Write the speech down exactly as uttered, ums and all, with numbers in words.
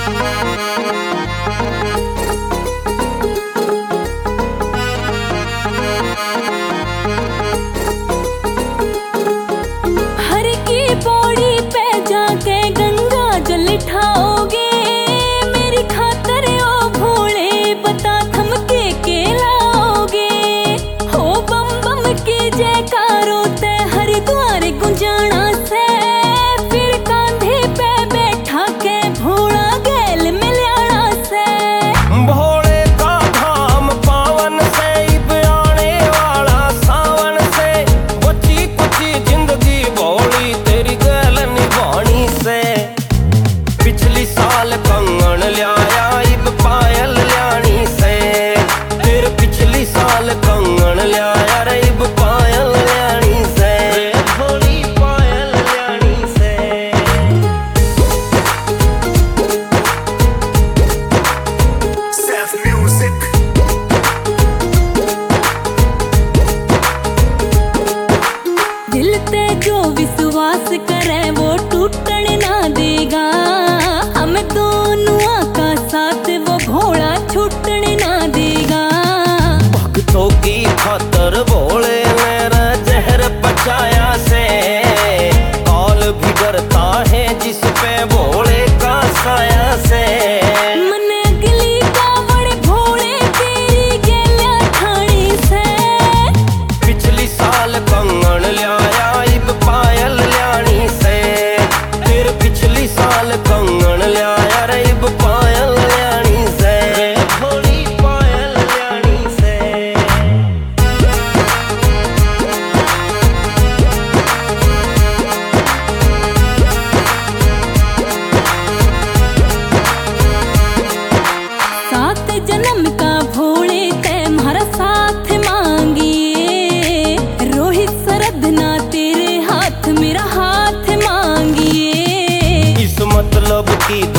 ठाओगे मेरी खातर ओ भोले, बता थम के के लाओगे। हो बम बम की जयकारों ते हरिद्वार गुंजाना से, फिर कांधे पे बैठा के भोला गैल मिलाना से। भोले का धाम पावन से, इब आने वाला सावन से, बची कुची जिंदगी भोली तेरी गैल निभानी से। पिछली साल कंगन लियाया इब पायल लियानी से, फिर पिछली साल कंगन लियाया रे इब पायल लियानी से, भोली पायल लियानी से। Self music. दिल ते जो विश्वास करे वो टूटने ना देगा, हम दोनों का साथ वो भोला छूटने ना देगा। भक्तों की खातर भोले ने जहर बचाया से, काल भी डरता है जिस पे भोले का साया से। मन अगली कावड़ भोले तेरी गेल्या ठाणी से, पिछली साल कंगन लियाया इब पायल लियानी से, फिर पिछली साल कंगन लियाया रे इब पायल लियानी से, भोली पायल लियानी से। सात जन्म का भोले ते हमारा साथ मांगिए, रोहित सरधना तेरे हाथ मेरा हाथ मांगिए। इस मतलब की